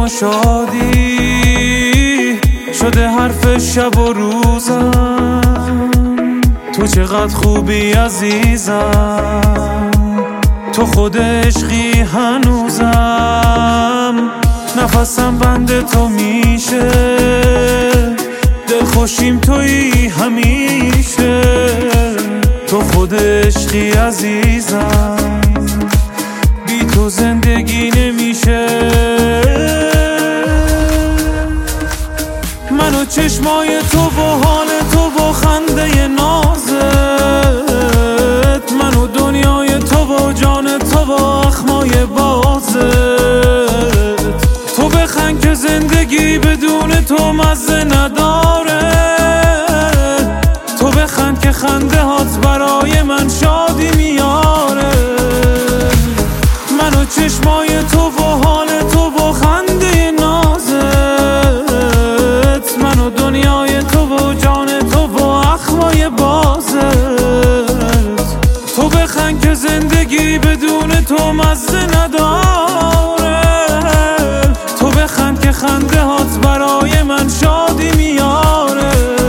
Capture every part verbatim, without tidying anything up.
ما شادی شده حرف شب و روزم. تو چقدر خوبی عزیزم، تو خود عشقی هنوزم. نفسم بند تو میشه، دلخوشیم تویی همیشه. تو خود عشقی عزیزم، بی تو زندگی نمیشه. من و چشمای تو و حال تو و خنده نازت، من و دنیای تو و جان تو و اخمای بازت. تو بخند که زندگی بدون تو مزه نداره، تو بخند که خنده هات برای من شادی میاره. من و چشمای تو و حال تو و خنده نازت، من و دنیای تو و جان تو و اخمای بازت. تو بخند که زندگی بدون تو مزه نداره، تو بخند که خنده هات برای من شادی میاره.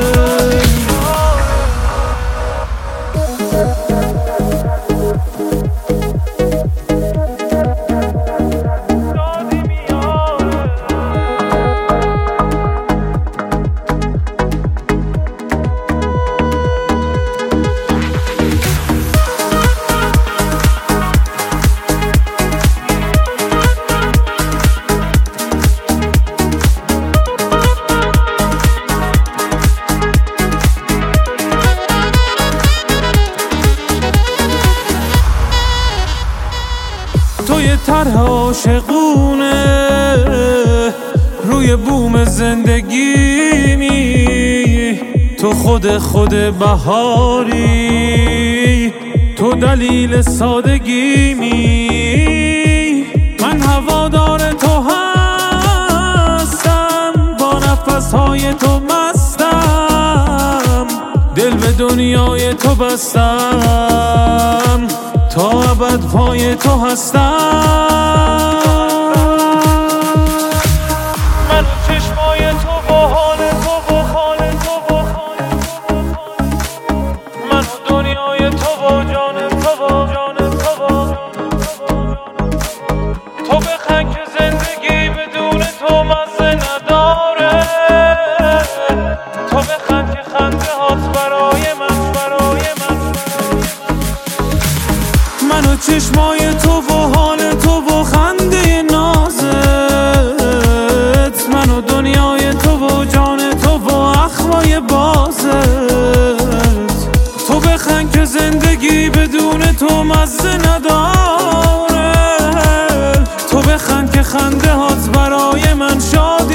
تو یه طرح عاشقونه روی بوم زندگیمی، تو خود خود بهاری، تو دلیل سادگیمی. من هوادار تو هستم، با نفسهای تو مستم. دل به دنیای تو بستم، تا ابد پای تو هستم. من و چشمای تو و حال تو و حال تو و من و دنیای تو و جان تو و جان تو و تو بخند که زندگی بدون تو مزه نداره، تو بخند که خنده هات برای من برای من. من و چشمای تو و حال تو و خنده نازت، من و دنیای تو و جان تو و اخمای بازت. تو بخند که زندگی بدون تو مزه نداره، تو بخند که خنده هات برای من شاد